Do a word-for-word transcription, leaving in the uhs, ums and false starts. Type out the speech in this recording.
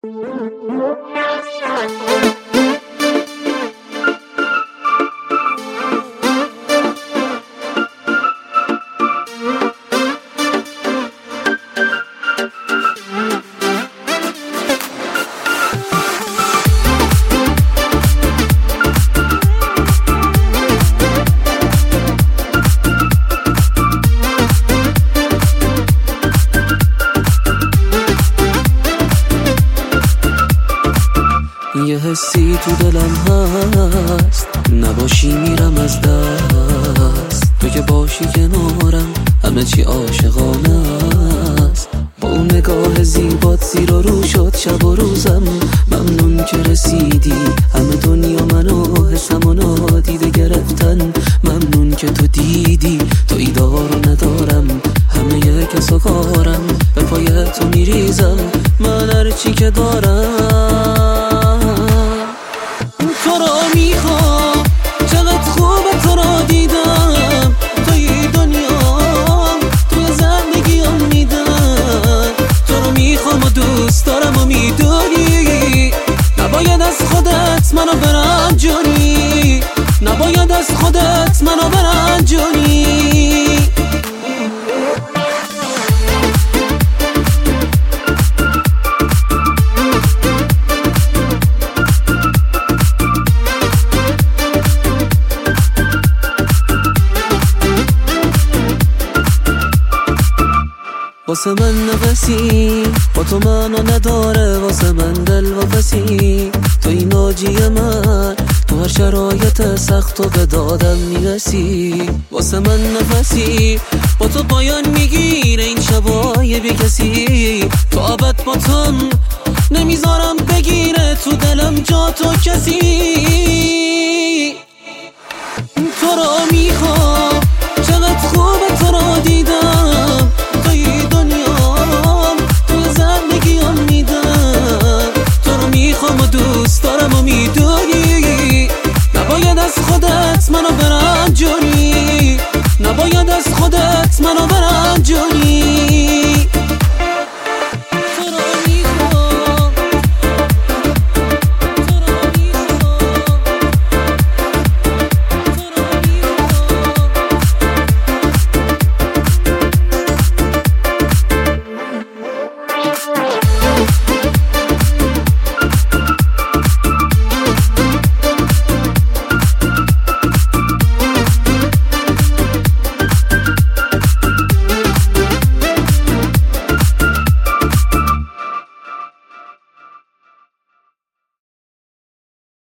یه حسی تو دلم هست، نباشی میرم از دست. تو که باشی کنارم همه چی عاشقانه است. با اون نگاه زیبات زیر و رو شد شب و روزم. ممنون که رسیدی، همه دنیا منو حسم و نادیده گرفتن. ممنون که تو دیدی تو ایدار رو ندارم، همه یه کس و کارم به پای تو میریزم. من هرچی که دارم تو رو میخوام، چقدر خوبه تو رو دیدم. توی دنیام توی زندگیم میدن. تو رو میخوام و دوست دارم و میدونی نباید از خودت منو برنجونی، نباید از خودت منو برنجونی. واسه من نفسی با تو منو نداره، واسه من دل و فسی توی ناجی من. تو هر شرایط سخت و به دادم میرسی. واسه من نفسی با تو پایان میگیره این شبای بی کسی. تو ابد با تم نمیذارم بگیره تو دلم جا تو کسی. تو رو میخوام، چقدر خوبه تو رو دیدم. توی دنیام تو زندگیم میدم. تو رو میخوام و دوست دارم و میدونی نباید از خودت منو برنجونی، نباید از خودت منو برنجونی. Yeah.